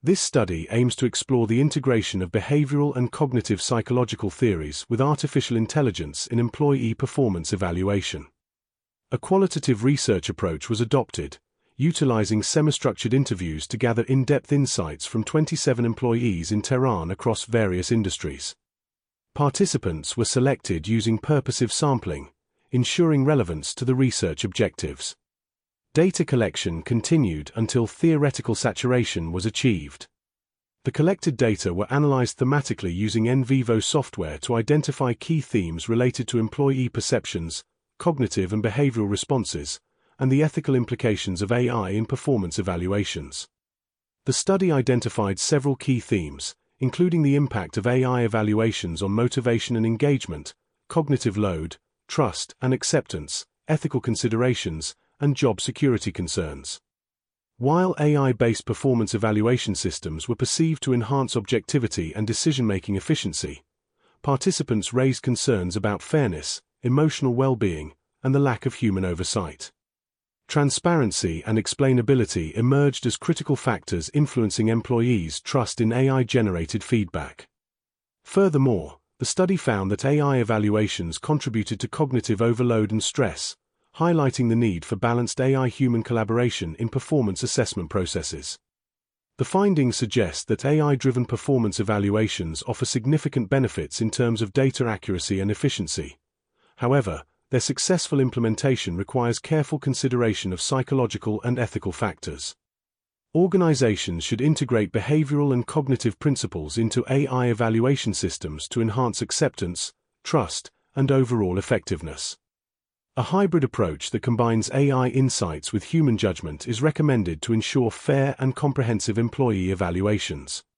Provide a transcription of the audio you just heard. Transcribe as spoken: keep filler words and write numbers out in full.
This study aims to explore the integration of behavioral and cognitive psychological theories with artificial intelligence in employee performance evaluation. A qualitative research approach was adopted, utilizing semi-structured interviews to gather in-depth insights from twenty-seven employees in Tehran across various industries. Participants were selected using purposive sampling, ensuring relevance to the research objectives. Data collection continued until theoretical saturation was achieved. The collected data were analyzed thematically using NVivo software to identify key themes related to employee perceptions, cognitive and behavioral responses, and the ethical implications of A I in performance evaluations. The study identified several key themes, including the impact of A I evaluations on motivation and engagement, cognitive load, trust and acceptance, ethical considerations, and job security concerns. While A I-based performance evaluation systems were perceived to enhance objectivity and decision-making efficiency, participants raised concerns about fairness, emotional well-being, and the lack of human oversight. Transparency and explainability emerged as critical factors influencing employees' trust in A I-generated feedback. Furthermore, the study found that A I evaluations contributed to cognitive overload and stress, highlighting the need for balanced A I-human collaboration in performance assessment processes. The findings suggest that A I-driven performance evaluations offer significant benefits in terms of data accuracy and efficiency. However, their successful implementation requires careful consideration of psychological and ethical factors. Organizations should integrate behavioral and cognitive principles into A I evaluation systems to enhance acceptance, trust, and overall effectiveness. A hybrid approach that combines A I insights with human judgment is recommended to ensure fair and comprehensive employee evaluations.